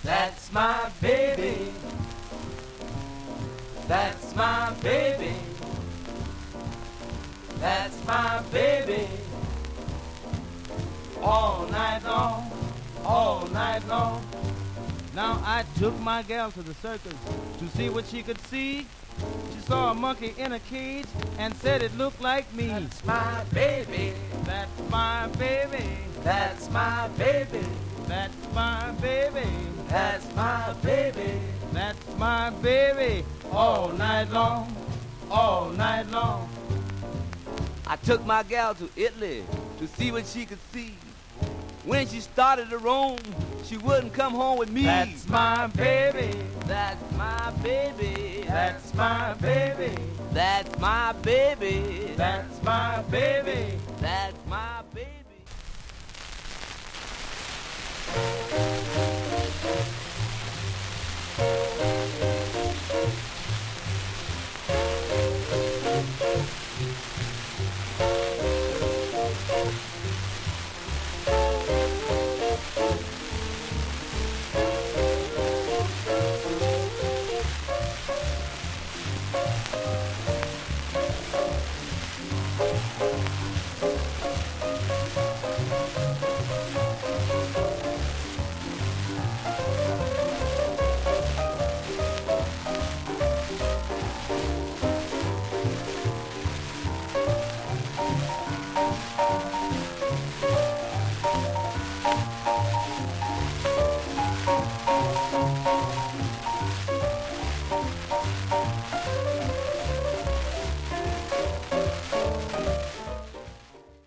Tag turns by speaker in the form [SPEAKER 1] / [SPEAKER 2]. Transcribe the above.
[SPEAKER 1] That's my baby. That's my baby. That's my baby. All night long, all night long. Now I took my gal to the circus to see what she could see. She saw a monkey in a cage and said it looked like me. That's my baby. That's my baby. That's my baby. That's my baby. That's my baby. That's my baby. All night long, all night long. I took my gal to Italy to see what she could see. When she started to roam, she wouldn't come home with me. That's my baby. That's my baby. That's my baby. That's my baby. That's my baby. That's my